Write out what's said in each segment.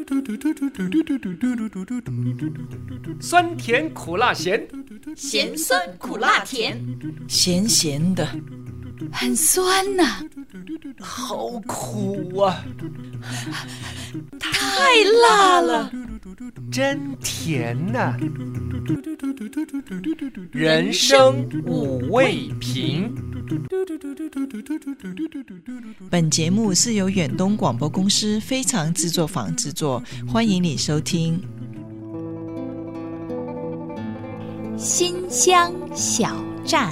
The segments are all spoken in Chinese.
酸甜苦辣咸， 咸酸苦辣甜， 咸咸的， 很酸呐， 好苦啊， 太辣了， 真甜呐。人生五味瓶。 本节目是由远东广播公司非常制作坊制作，欢迎你收听。 馨香小站，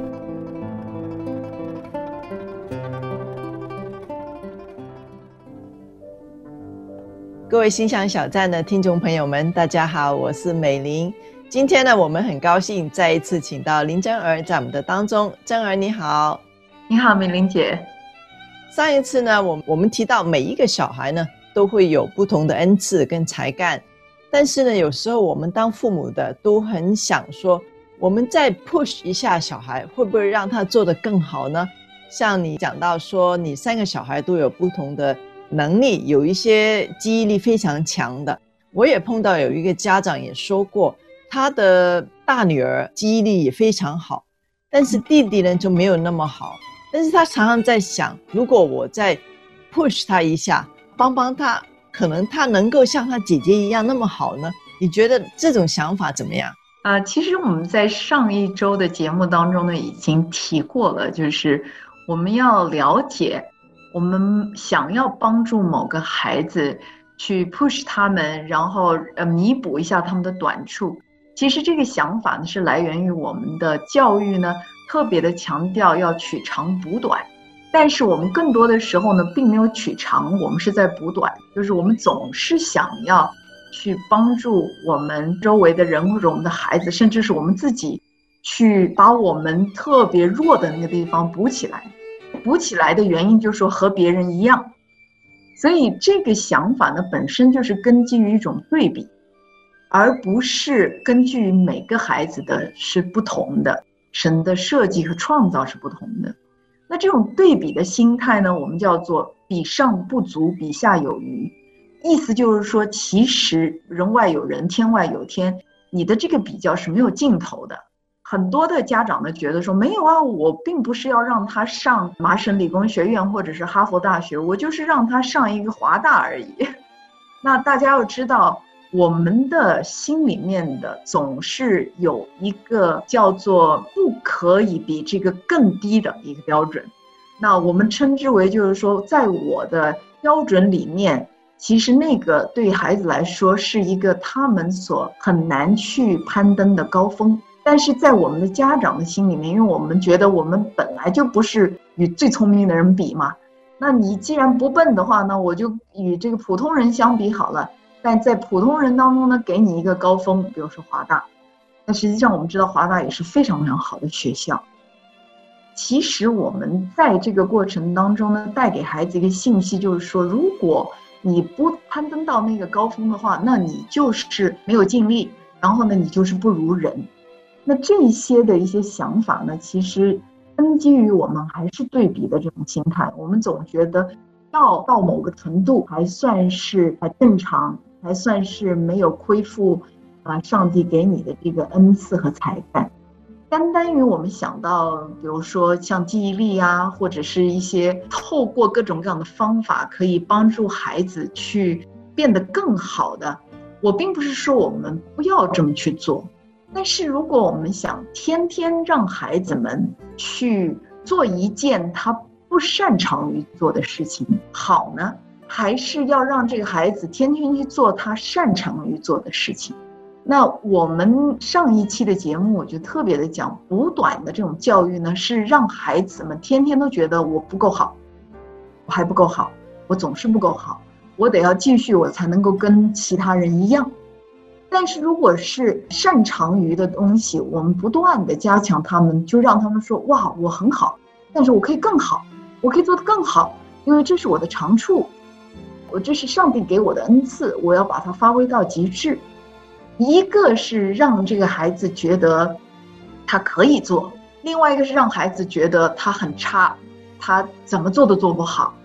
各位馨香小站的听众朋友们，大家好，我是美玲。今天呢，我们很高兴再一次请到林珍儿在我们的当中。珍儿你好。 你好，美玲姐。 上一次呢，我们提到每一个小孩呢都会有不同的恩赐跟才干，但是呢，有时候我们当父母的都很想说，我们再 push 一下小孩，会不会让他做得更好呢？像你讲到说，你3个小孩都有不同的能力，有一些记忆力非常强的。我也碰到有一个家长也说过，他的大女儿记忆力也非常好，但是弟弟呢就没有那么好。但是他常常在想，如果我再 push 他一下，帮他，可能他能够像他姐姐一样那么好呢？你觉得这种想法怎么样？ 其实我们在上一周的节目当中呢，已经提过了，就是我们要了解，我们想要帮助某个孩子去 push 他们，然后弥补一下他们的短处。其实这个想法呢，是来源于我们的教育呢，特别的强调要取长补短，但是我们更多的时候呢，并没有取长，我们是在补短，就是我们总是想要去帮助我们周围的人或者我们的孩子，甚至是我们自己，去把我们特别弱的那个地方补起来。补起来的原因就是说和别人一样，所以这个想法呢，本身就是根基于一种对比，而不是根据于每个孩子的是不同的，神的设计和创造是不同的。那这种对比的心态呢，我们叫做比上不足，比下有余。意思就是说，其实人外有人，天外有天，你的这个比较是没有尽头的。很多的家长呢觉得说，没有啊，我并不是要让他上麻省理工学院或者是哈佛大学，我就是让他上一个华大而已。那大家要知道，我们的心里面的总是有一个叫做不可以比这个更低的一个标准，那我们称之为就是说，在我的标准里面，其实那个对孩子来说是一个他们所很难去攀登的高峰，但是在我们的家长的心里面，因为我们觉得我们本来就不是与最聪明的人比嘛，那你既然不笨的话呢，我就与这个普通人相比好了，但在普通人当中呢，给你一个高峰，比如说华大。但实际上我们知道华大也是非常非常好的学校。其实我们在这个过程当中呢，带给孩子一个信息，就是说，如果你不攀登到那个高峰的话，那你就是没有尽力，然后呢，你就是不如人。那这些的一些想法呢，其实根基于我们还是对比的这种心态。我们总觉得要到某个程度还算是正常，还算是没有亏负上帝给你的这个恩赐和才干。单单于我们想到比如说像记忆力啊，或者是一些透过各种各样的方法可以帮助孩子去变得更好的，我并不是说我们不要这么去做，但是如果我们想天天让孩子们去做一件他不擅长于做的事情好呢，还是要让这个孩子天天去做他擅长于做的事情？那我们上一期的节目我就特别的讲，补短的这种教育呢，是让孩子们天天都觉得我不够好，我还不够好，我总是不够好，我得要继续，我才能够跟其他人一样。但是如果是擅长于的东西，我们不断的加强他们，就让他们说，哇，我很好，但是我可以更好，我可以做得更好，因为这是我的长处，这是上帝给我的恩赐，我要把它发挥到极致。一个是让这个孩子觉得他可以做，另外一个是让孩子觉得他很差，他怎么做都做不好。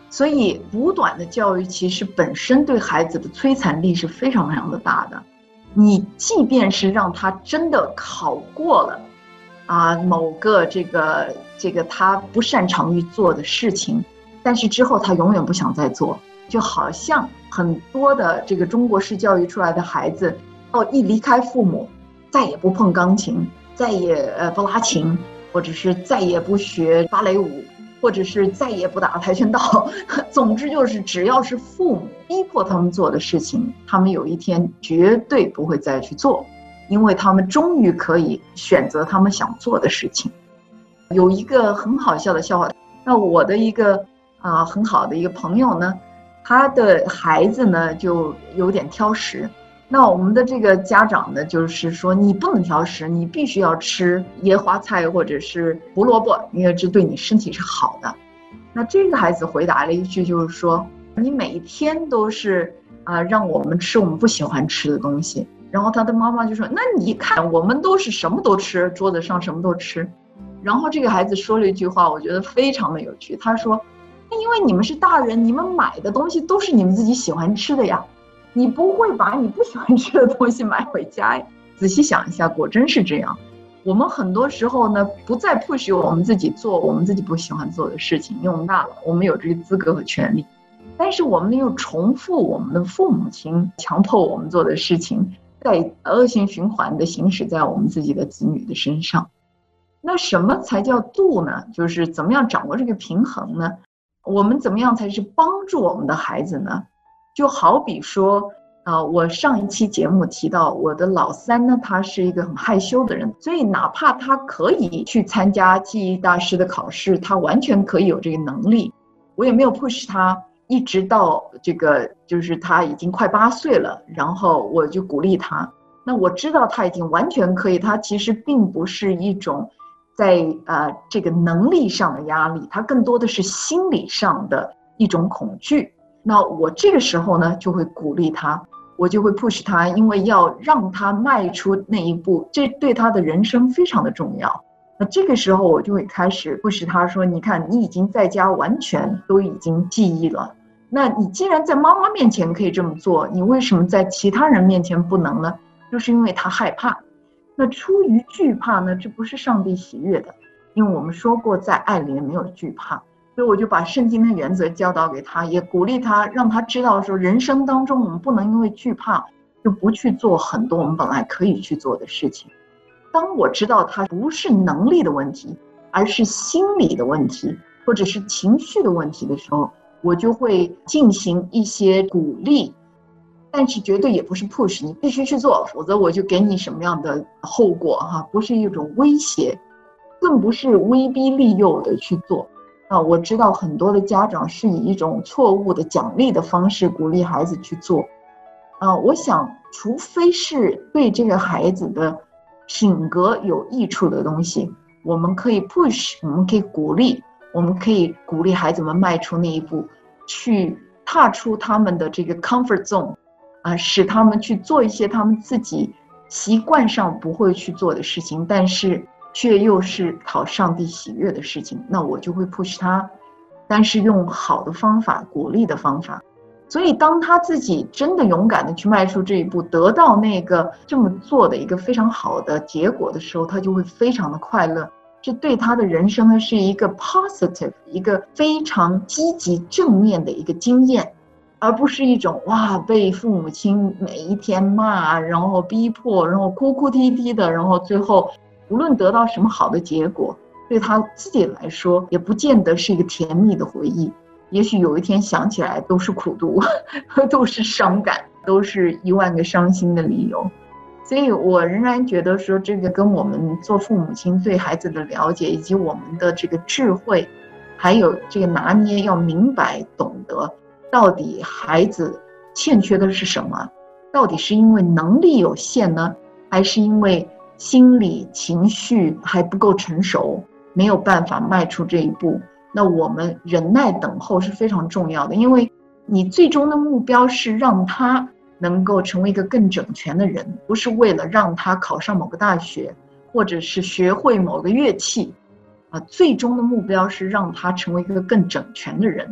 所以补短的教育其实本身对孩子的摧残力是非常非常的大的。你即便是让他真的考过了某个这个他不擅长于做的事情，但是之后他永远不想再做，就好像很多的这个中国式教育出来的孩子，一离开父母，再也不碰钢琴，再也不拉琴，或者是再也不学芭蕾舞，或者是再也不打跆拳道，总之就是只要是父母逼迫他们做的事情，他们有一天绝对不会再去做，因为他们终于可以选择他们想做的事情。有一个很好笑的笑话，那我的一个很好的一个朋友呢，他的孩子呢就有点挑食。那我们的这个家长呢，就是说你不能挑食，你必须要吃野花菜或者是胡萝卜，因为这对你身体是好的。那这个孩子回答了一句，就是说你每一天都是让我们吃我们不喜欢吃的东西。然后他的妈妈就说，那你看我们都是什么都吃，桌子上什么都吃。然后这个孩子说了一句话，我觉得非常的有趣，他说，因为你们是大人，你们买的东西都是你们自己喜欢吃的呀，你不会把你不喜欢吃的东西买回家呀。仔细想一下，果真是这样。我们很多时候呢，不再 push 我们自己做我们自己不喜欢做的事情，因为我们大了，我们有这个资格和权利。但是我们又重复我们的父母亲强迫我们做的事情，在恶性循环的行驶在我们自己的子女的身上。那什么才叫度呢？就是怎么样掌握这个平衡呢？我们怎么样才是帮助我们的孩子呢？就好比说我上一期节目提到我的老三呢，他是一个很害羞的人，所以哪怕他可以去参加记忆大师的考试，他完全可以有这个能力，我也没有 push 他，一直到这个就是他已经快8岁了，然后我就鼓励他。那我知道他已经完全可以，他其实并不是一种在这个能力上的压力，他更多的是心理上的一种恐惧。那我这个时候呢，就会鼓励他，我就会 push 他，因为要让他迈出那一步，这对他的人生非常的重要。那这个时候我就会开始 push 他说，你看你已经在家完全都已经记忆了，那你既然在妈妈面前可以这么做，你为什么在其他人面前不能呢？就是因为他害怕。那出于惧怕呢，这不是上帝喜悦的，因为我们说过在爱里面没有惧怕。所以我就把圣经的原则教导给他，也鼓励他，让他知道说人生当中我们不能因为惧怕就不去做很多我们本来可以去做的事情。当我知道他不是能力的问题，而是心理的问题或者是情绪的问题的时候，我就会进行一些鼓励，但是绝对也不是 push 你必须去做，否则我就给你什么样的后果不是一种威胁，更不是威逼利诱的去做。我知道很多的家长是以一种错误的奖励的方式鼓励孩子去做。我想除非是对这个孩子的品格有益处的东西，我们可以 push， 我们可以鼓励，我们可以鼓励孩子们迈出那一步，去踏出他们的这个 comfort zone，使他们去做一些他们自己习惯上不会去做的事情，但是却又是讨上帝喜悦的事情，那我就会 push 他，但是用好的方法，鼓励的方法。所以当他自己真的勇敢的去迈出这一步，得到那个这么做的一个非常好的结果的时候，他就会非常的快乐。这对他的人生呢是一个 positive， 一个非常积极正面的一个经验，而不是一种被父母亲每一天骂，然后逼迫，然后哭哭啼啼的，然后最后无论得到什么好的结果，对他自己来说也不见得是一个甜蜜的回忆，也许有一天想起来都是苦毒，都是伤感，都是10000个伤心的理由。所以我仍然觉得说，这个跟我们做父母亲对孩子的了解，以及我们的这个智慧，还有这个拿捏，要明白懂得到底孩子欠缺的是什么，到底是因为能力有限呢，还是因为心理情绪还不够成熟，没有办法迈出这一步。那我们忍耐等候是非常重要的，因为你最终的目标是让他能够成为一个更整全的人，不是为了让他考上某个大学，或者是学会某个乐器最终的目标是让他成为一个更整全的人。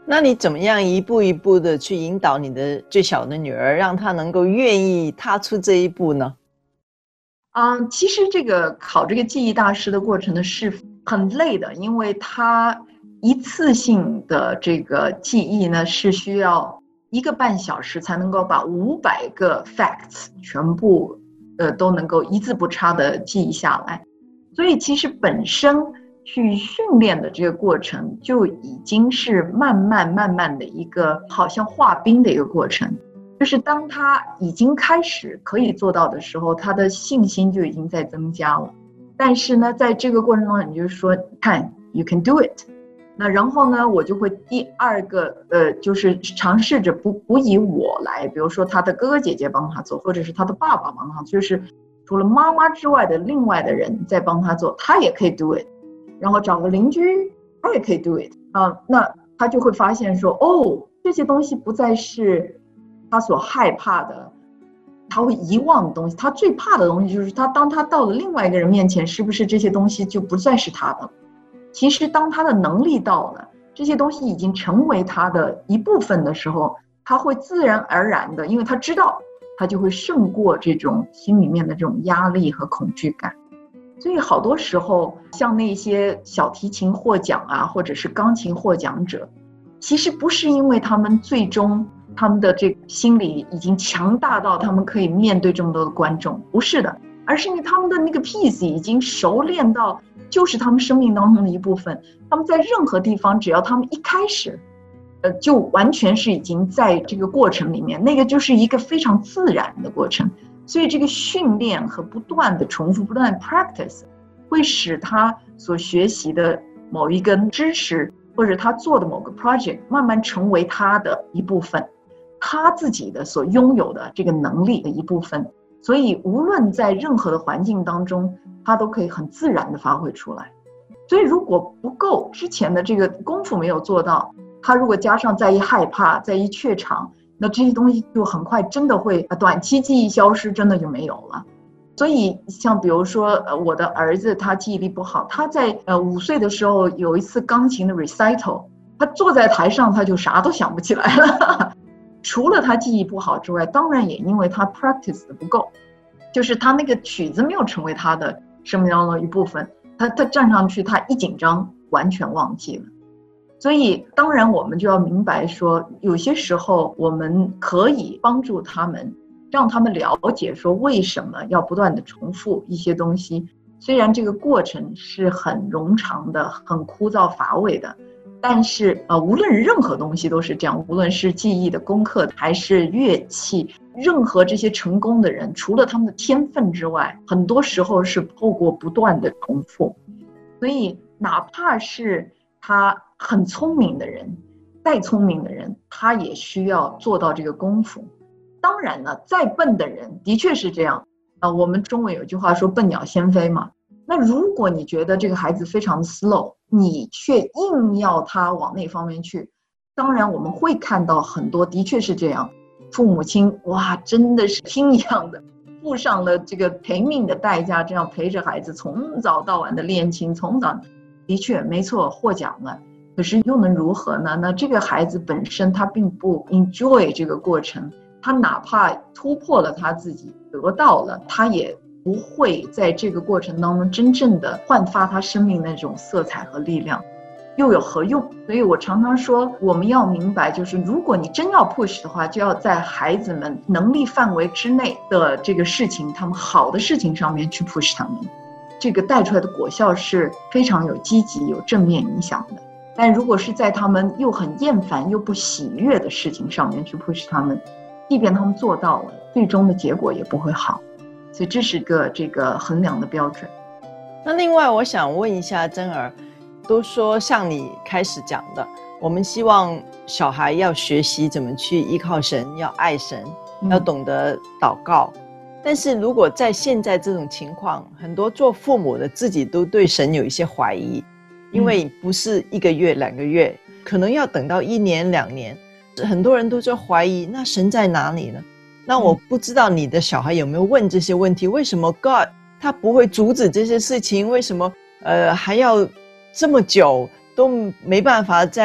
那你怎么样一步一步的去引导你的最小的女儿，让她能够愿意踏出这一步呢？ 其实这个考这个记忆大师的过程呢是很累的，因为它一次性的这个记忆呢是需要1个半小时才能够把500个 facts 全部都能够一字不差的记忆下来，所以其实本身去训练的这个过程就已经是慢慢的一个好像滑冰的一个过程，就是当他已经开始可以做到的时候，他的信心就已经在增加了。但是呢，在这个过程中，你就说看 you can do it。那然后呢，我就会第2个就是尝试着不以我来，比如说他的哥哥姐姐帮他做，或者是他的爸爸帮他做，就是除了妈妈之外的另外的人在帮他做，他也可以 do it。然后找个邻居，他也可以 do it 那他就会发现说，这些东西不再是他所害怕的，他会遗忘的东西。他最怕的东西就是当他到了另外一个人面前，是不是这些东西就不再是他的？其实当他的能力到了，这些东西已经成为他的一部分的时候，他会自然而然的，因为他知道，他就会胜过这种心里面的这种压力和恐惧感。所以好多时候像那些小提琴获奖啊，或者是钢琴获奖者，其实不是因为他们最终他们的这个心理已经强大到他们可以面对这么多的观众，不是的，而是因为他们的那个 piece 已经熟练到就是他们生命当中的一部分，他们在任何地方只要他们一开始就完全是已经在这个过程里面，那个就是一个非常自然的过程。所以这个训练和不断的重复，不断的 practice 会使他所学习的某一个知识，或者他做的某个 project 慢慢成为他的一部分，他自己的所拥有的这个能力的一部分。所以无论在任何的环境当中，他都可以很自然的发挥出来。所以如果不够，之前的这个功夫没有做到，他如果加上再一害怕，再一怯场，那这些东西就很快真的会短期记忆消失，真的就没有了。所以像比如说我的儿子他记忆力不好，他在5岁的时候有一次钢琴的 recital， 他坐在台上他就啥都想不起来了除了他记忆不好之外，当然也因为他 practice 的不够，就是他那个曲子没有成为他的生命当中的一部分，他站上去他一紧张完全忘记了。所以当然我们就要明白说，有些时候我们可以帮助他们，让他们了解说为什么要不断的重复一些东西，虽然这个过程是很冗长的，很枯燥乏味的，但是无论任何东西都是这样，无论是记忆的功课还是乐器，任何这些成功的人，除了他们的天分之外，很多时候是透过不断的重复。所以哪怕是他很聪明的人，再聪明的人，他也需要做到这个功夫。当然了，再笨的人的确是这样我们中文有句话说笨鸟先飞嘛。那如果你觉得这个孩子非常 slow， 你却硬要他往那方面去，当然我们会看到很多的确是这样，父母亲哇真的是拼一样的付上了这个赔命的代价，这样陪着孩子从早到晚的练琴，从早的确没错获奖了，可是又能如何呢？那这个孩子本身他并不 enjoy 这个过程，他哪怕突破了他自己得到了，他也不会在这个过程当中真正的焕发他生命的那种色彩和力量，又有何用？所以我常常说，我们要明白，就是如果你真要 push 的话，就要在孩子们能力范围之内的这个事情，他们好的事情上面去 push 他们，这个带出来的果效是非常有积极有正面影响的。但如果是在他们又很厌烦又不喜悦的事情上面去 push 他们，即便他们做到了，最终的结果也不会好。所以这是这个衡量的标准。 那另外我想问一下珍儿，都说像你开始讲的，我们希望小孩要学习怎么去依靠神，要爱神，要懂得祷告。但是如果在现在这种情况，很多做父母的自己都对神有一些怀疑，因为不是1个月2个月，可能要等到1年2年，很多人都在怀疑，那神在哪里呢？那我不知道你的小孩有没有问这些问题，为什么 God 他不会阻止这些事情，为什么还要这么久都没办法在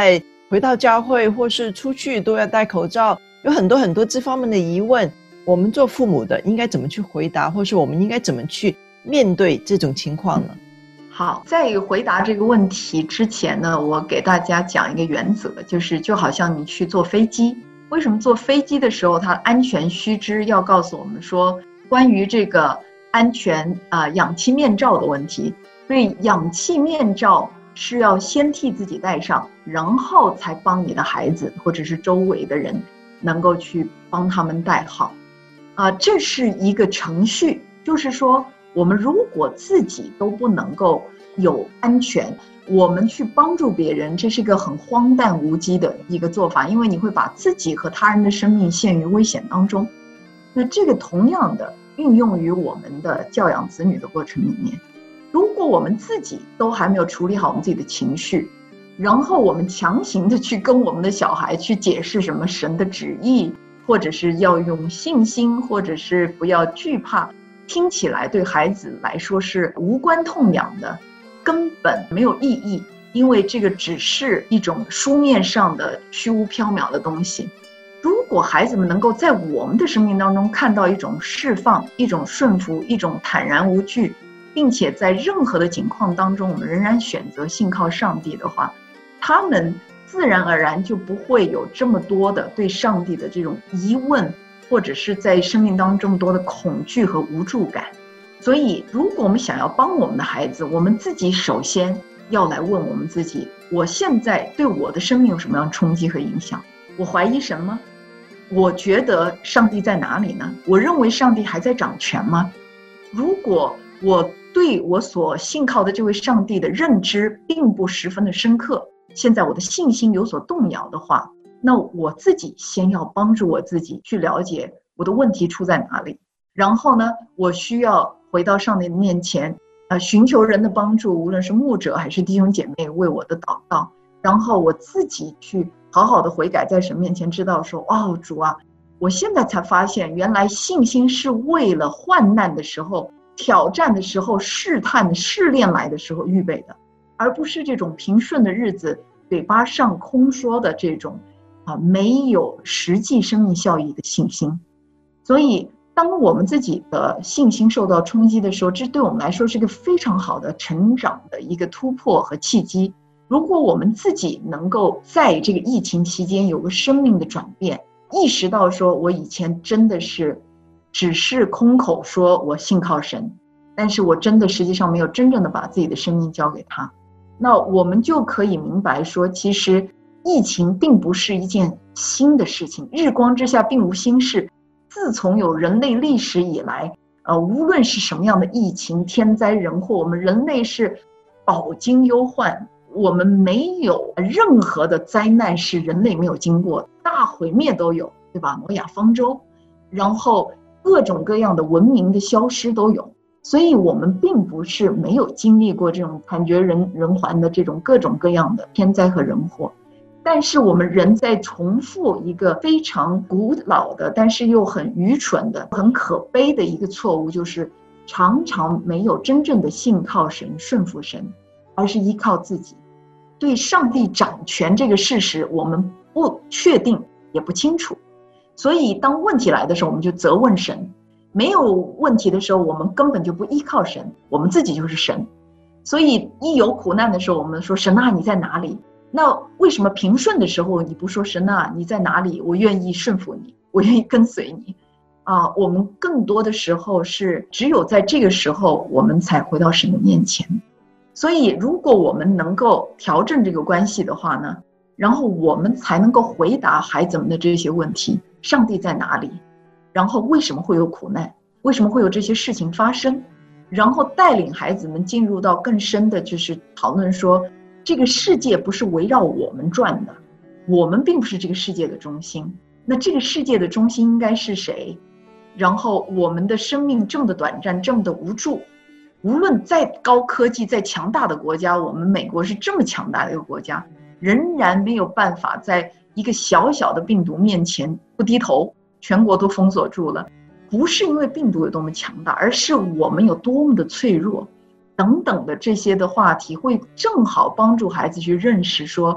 回到教会或是出去都要戴口罩，有很多这方面的疑问，我们做父母的应该怎么去回答，或是我们应该怎么去面对这种情况呢？ 好，在回答这个问题之前呢，我给大家讲一个原则，就好像你去坐飞机，为什么坐飞机的时候它安全须知要告诉我们说关于这个安全氧气面罩的问题。所以氧气面罩是要先替自己戴上，然后才帮你的孩子或者是周围的人能够去帮他们戴好。这是一个程序，就是说我们如果自己都不能够有安全，我们去帮助别人，这是一个很荒诞无稽的一个做法，因为你会把自己和他人的生命陷于危险当中。那这个同样的运用于我们的教养子女的过程里面，如果我们自己都还没有处理好我们自己的情绪，然后我们强行的去跟我们的小孩去解释什么神的旨意，或者是要用信心，或者是不要惧怕，听起来对孩子来说是无关痛痒的，根本没有意义，因为这个只是一种书面上的虚无缥缈的东西。如果孩子们能够在我们的生命当中看到一种释放，一种顺服，一种坦然无惧，并且在任何的境况当中我们仍然选择信靠上帝的话，他们自然而然就不会有这么多的对上帝的这种疑问，或者是在生命当中这么多的恐惧和无助感。所以如果我们想要帮我们的孩子，我们自己首先要来问我们自己，我现在对我的生命有什么样的冲击和影响？我怀疑神吗？我觉得上帝在哪里呢？我认为上帝还在掌权吗？如果我对我所信靠的这位上帝的认知并不十分的深刻，现在我的信心有所动摇的话，那我自己先要帮助我自己去了解我的问题出在哪里，然后呢，我需要回到上帝的面前，寻求人的帮助，无论是牧者还是弟兄姐妹为我的祷告，然后我自己去好好的悔改，在神面前知道说，主啊，我现在才发现原来信心是为了患难的时候、挑战的时候、试探试炼来的时候预备的，而不是这种平顺的日子嘴巴上空说的这种没有实际生命效益的信心。所以当我们自己的信心受到冲击的时候，这对我们来说是个非常好的成长的一个突破和契机。如果我们自己能够在这个疫情期间有个生命的转变，意识到说我以前真的是只是空口说我信靠神，但是我真的实际上没有真正的把自己的生命交给他，那我们就可以明白说，其实疫情并不是一件新的事情，日光之下并无新事。自从有人类历史以来，无论是什么样的疫情、天灾人祸，我们人类是饱经忧患，我们没有任何的灾难是人类没有经过，大毁灭都有，对吧？诺亚方舟，然后各种各样的文明的消失都有。所以我们并不是没有经历过这种惨绝人寰的这种各种各样的天灾和人祸，但是我们人在重复一个非常古老的，但是又很愚蠢的、很可悲的一个错误，就是常常没有真正的信靠神、顺服神，而是依靠自己。对上帝掌权这个事实，我们不确定也不清楚，所以当问题来的时候，我们就责问神；没有问题的时候，我们根本就不依靠神，我们自己就是神。所以一有苦难的时候，我们说神啊，你在哪里？那为什么平顺的时候你不说神啊，你在哪里？我愿意顺服你，我愿意跟随你我们更多的时候是只有在这个时候，我们才回到神的面前。所以如果我们能够调整这个关系的话呢，然后我们才能够回答孩子们的这些问题：上帝在哪里？然后为什么会有苦难？为什么会有这些事情发生？然后带领孩子们进入到更深的就是讨论说，这个世界不是围绕我们转的，我们并不是这个世界的中心，那这个世界的中心应该是谁？然后我们的生命这么的短暂，这么的无助，无论再高科技再强大的国家，我们美国是这么强大的一个国家，仍然没有办法在一个小小的病毒面前不低头，全国都封锁住了。不是因为病毒有多么强大，而是我们有多么的脆弱，。”，等等的这些的话题会正好帮助孩子去认识说，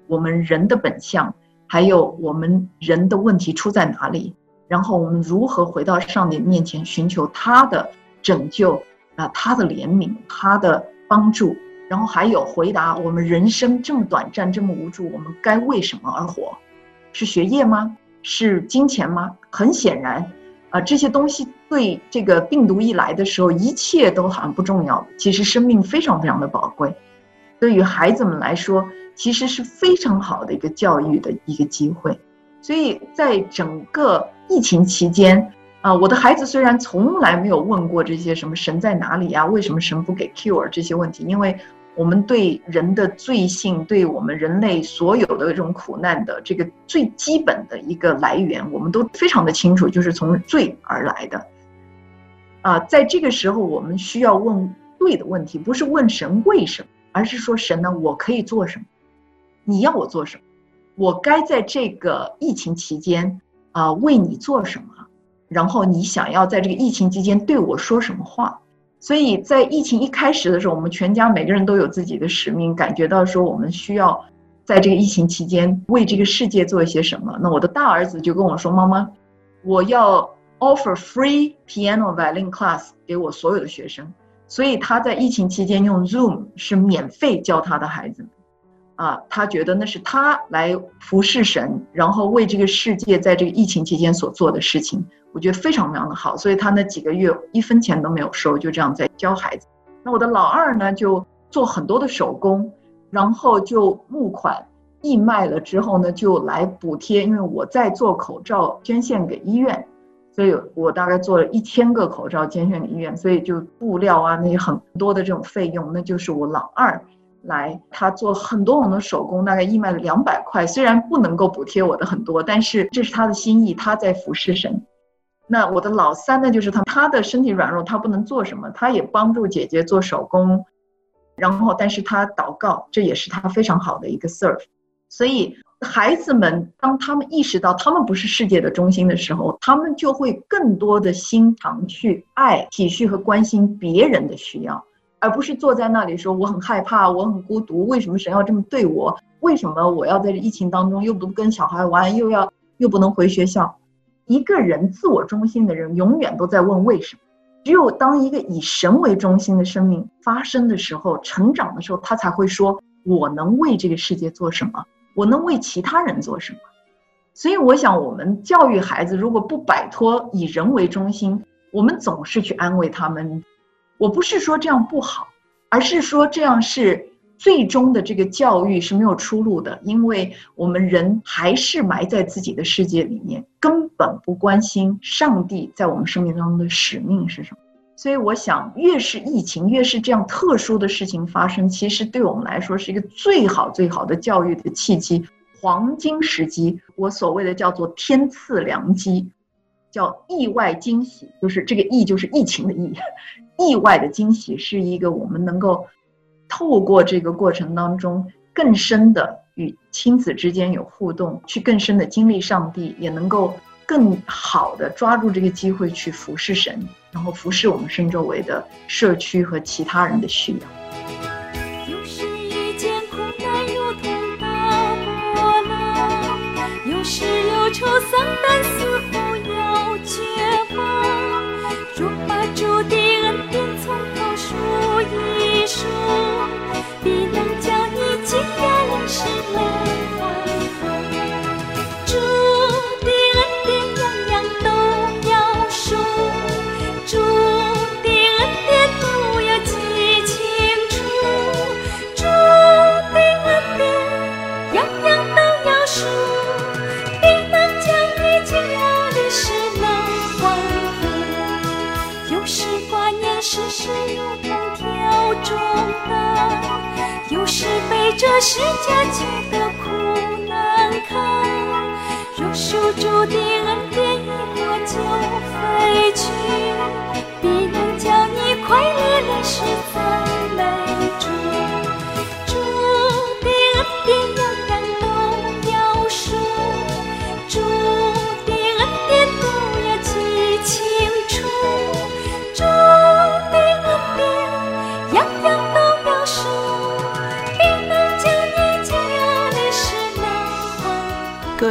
我们人的本相，还有我们人的问题出在哪里，然后我们如何回到上帝面前寻求他的拯救他的怜悯，他的帮助，然后还有回答我们人生这么短暂这么无助，我们该为什么而活？是学业吗？是金钱吗？很显然这些东西对这个病毒一来的时候，一切都好像不重要，其实生命非常非常的宝贵，对于孩子们来说其实是非常好的一个教育的一个机会。所以在整个疫情期间我的孩子虽然从来没有问过这些什么神在哪里为什么神不给 cure 这些问题，因为我们对人的罪性，对我们人类所有的这种苦难的这个最基本的一个来源，我们都非常的清楚，就是从罪而来的在这个时候我们需要问对的问题，不是问神为什么，而是说神呢，我可以做什么？你要我做什么？我该在这个疫情期间为你做什么？然后你想要在这个疫情期间对我说什么话？所以在疫情一开始的时候，我们全家每个人都有自己的使命，感觉到说我们需要在这个疫情期间为这个世界做一些什么。那我的大儿子就跟我说，妈妈，我要 offer free piano violin class 给我所有的学生，所以他在疫情期间用 Zoom 是免费教他的孩子们他觉得那是他来服侍神，然后为这个世界在这个疫情期间所做的事情，我觉得非常非常的好，所以他那几个月1分钱都没有收，就这样在教孩子。那我的老二呢，就做很多的手工，然后就募款义卖了之后呢，就来补贴，因为我在做口罩捐献给医院，所以我大概做了1000个口罩捐献给医院，所以就布料那些很多的这种费用，那就是我老二来，他做很多很多手工，大概义卖了200块，虽然不能够补贴我的很多，但是这是他的心意，他在服侍神。那我的老三呢，就是他的身体软弱，他不能做什么，他也帮助姐姐做手工，然后但是他祷告，这也是他非常好的一个 serve。 所以孩子们当他们意识到他们不是世界的中心的时候，他们就会更多的心肠去爱、体恤和关心别人的需要，而不是坐在那里说我很害怕，我很孤独，为什么神要这么对我？为什么我要在这疫情当中又不跟小孩玩，又不能回学校？一个人自我中心的人永远都在问为什么。只有当一个以神为中心的生命发生的时候，成长的时候，他才会说我能为这个世界做什么，我能为其他人做什么。所以我想我们教育孩子如果不摆脱以人为中心，我们总是去安慰他们，我不是说这样不好，而是说这样是最终的这个教育是没有出路的，因为我们人还是埋在自己的世界里面，根本不关心上帝在我们生命当中的使命是什么。所以我想越是疫情，越是这样特殊的事情发生，其实对我们来说是一个最好最好的教育的契机，黄金时机，我所谓的叫做天赐良机，叫意外惊喜，就是这个疫就是疫情的疫，意外的惊喜是一个我们能够透过这个过程当中更深的与亲子之间有互动，去更深的经历上帝，也能够更好的抓住这个机会去服侍神，然后服侍我们身周围的社区和其他人的需要。 有时遇见苦难如同大波浪，有时忧愁丧胆似乎要绝望，若把主的恩典从头数一数，必能将你惊讶人世泪欢呼。主的恩典样样都要数，主的恩典都要记清楚，主的恩典样样都要数，必能将你惊讶的事能欢呼。有时挂念世事如同挑重担，有时背着十架觉得苦难堪，若属主的恩典一过就飞去，必能将你快乐的事赞美主。主的恩典样样都要数，主的恩典都要记清楚，主的恩典样样都要数，必能将你惊讶的事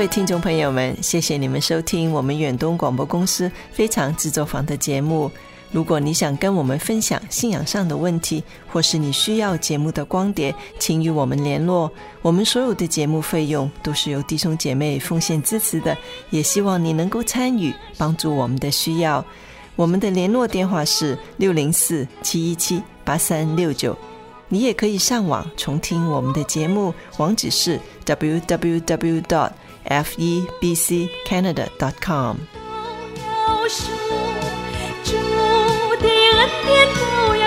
位听众朋友们，谢谢你们收听我们远东广播公司非常制作坊的节目。如果你想跟我们分享信仰上的问题，或是你需要节目的光碟，请与我们联络。我们所有的节目费用都是由弟兄姐妹奉献支持的，也希望你能够参与，帮助我们的需要。我们的联络电话是604-717-8369，你也可以上网重听我们的节目，网址是 www.febccanada.com。 主的恩典都要